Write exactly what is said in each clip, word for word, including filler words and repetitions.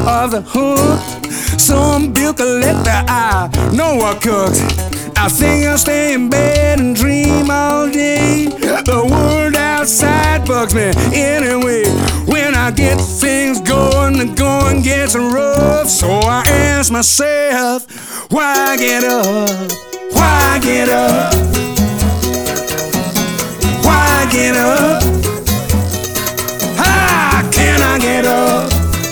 of the hood. Some bill collector, I know what cooks. I think I'll stay in bed and dream all day. The world outside bugs me anyway. When I get things going, the going gets rough. So I ask myself, why get up? Why get up? Why get up? How can I get up?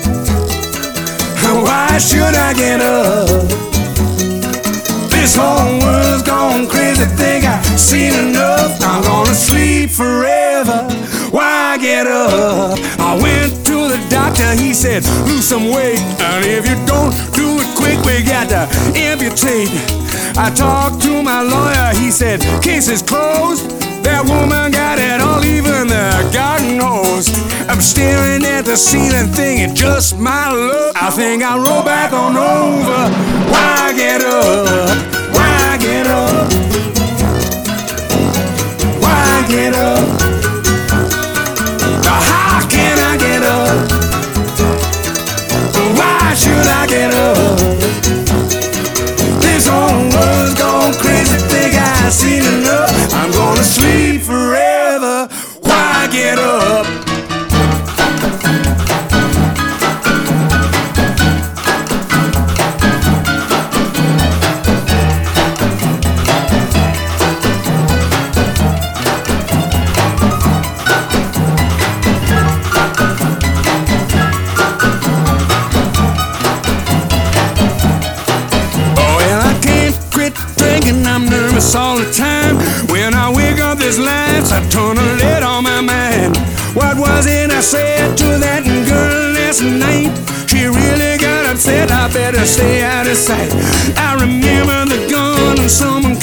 Why should I get up? This whole world's gone crazy, think I've seen enough. I'm gonna sleep forever. Why get up? I went to the doctor, he said, lose some weight. And if you don't do it quick, we got to amputate. I talked to my lawyer, he said, case is closed. That woman got it all, even the garden hose. I'm staring at the ceiling thinking just my luck. I think I'll roll back on over. Why get up? Why get up? Why get up? How can I get up? Why should I get up? This whole world's gone crazy, think I've seen enough. I'm gonna sleep forever. Why get up? I'm nervous all the time. When I wake up this lights, I turn a lid on my mind. What was it I said to that girl last night? She really got upset, I better stay out of sight. I remember the gun and someone